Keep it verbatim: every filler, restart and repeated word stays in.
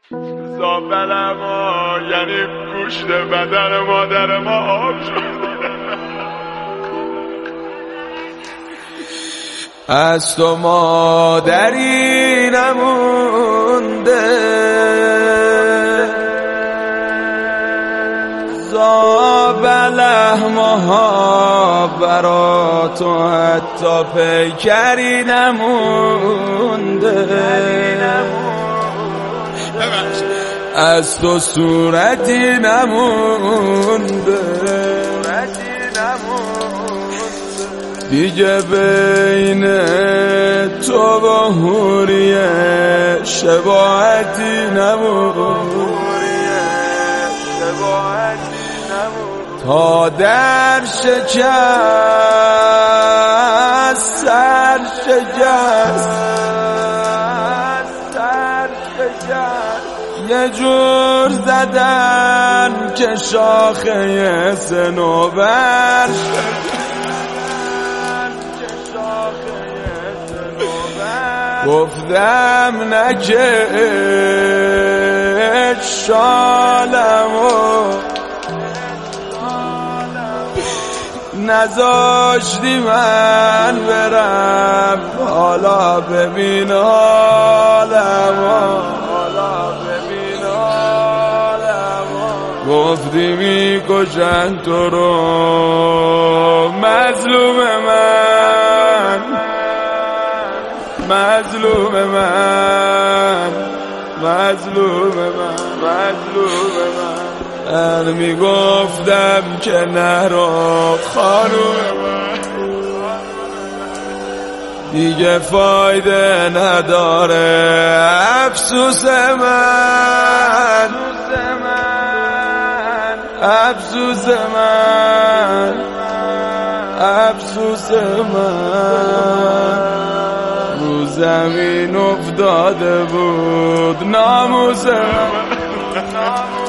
زابل ما یعنی گوشت بدن مادر ما آب شد. از تو مادری نمونده، زابله ماها برا تو حتی پیکری نمونده، از تو صورتی نمونده، دیگه بین تو و حوریه شباهتی نمونده، تا در شکست سر شکست یه جور زدن که شاخه صنوبر گفتم نکش شالمو، نذاشتی من برم، حالا ببین حالمو، گفتی میکشن تو رو مظلوم من، مظلوم من، مظلوم من، مظلوم من. من میگفتم که نرو خانوم من، دیگه فایده نداره افسوس من، افسوس من، افسوس من. رو زمین افتاده بود ناموس من.